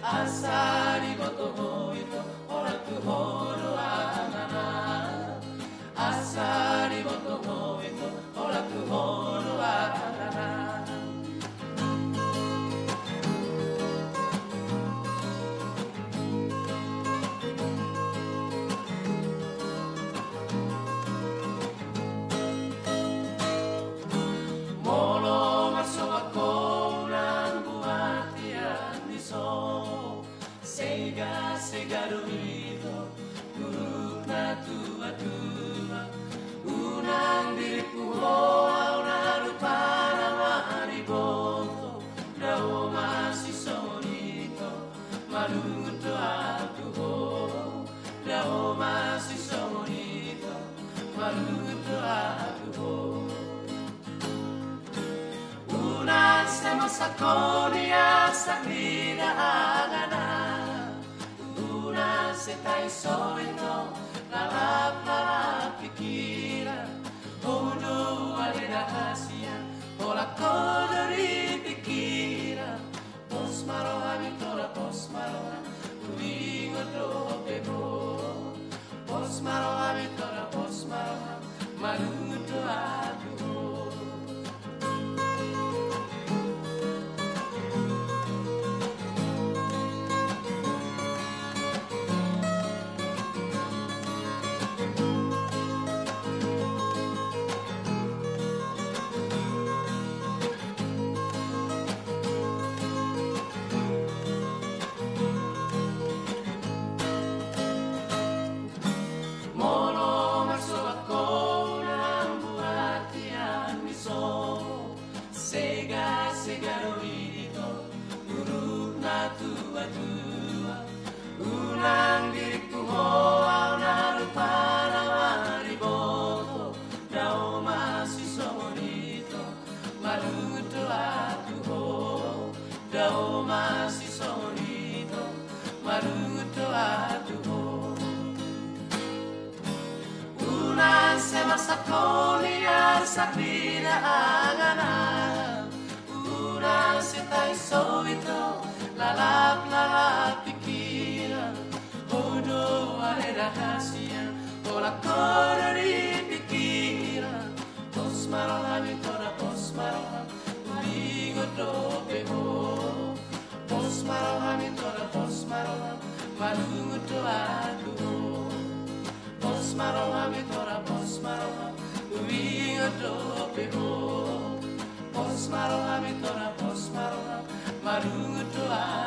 Asa ni boto hoito ora tu horo anana. Asa ni boto hoito ora tu horo anana. Molo marso ako nang buhati ang iso. Sega, sega ruido, guruk na tua-tua. Unang bilik puho, una lupa na mariboto. Dao masih sonito, maluto atuho. Dao masih sonito, maluto atuho. Una sema sakonia sakrina agana. Setai soito, lalap pikiran. Hono ada rahasia, pola kodari pikiran. Pos marohami tora pos maroham, kuingo do bebo. Pos marohami tora pos maroham, maluto aduh. Unang bilik puho, una lupa na mariboto. Dao masih sonito, maluto atuho. Dao masih sonito, maluto atuho. Una sema sakoni ar sakrina agana. Una setai soito, lalap pikiran. Hono ada rahasia, pola kodari pikiran. Pos marohami tora pos maroham, kuingo do bebo. Pos marohami tora pos maroham, maluto aduh. Pos marohami tora pos maroham, kuingo do bebo. Pos marohami tora pos maroham, maluto aduh.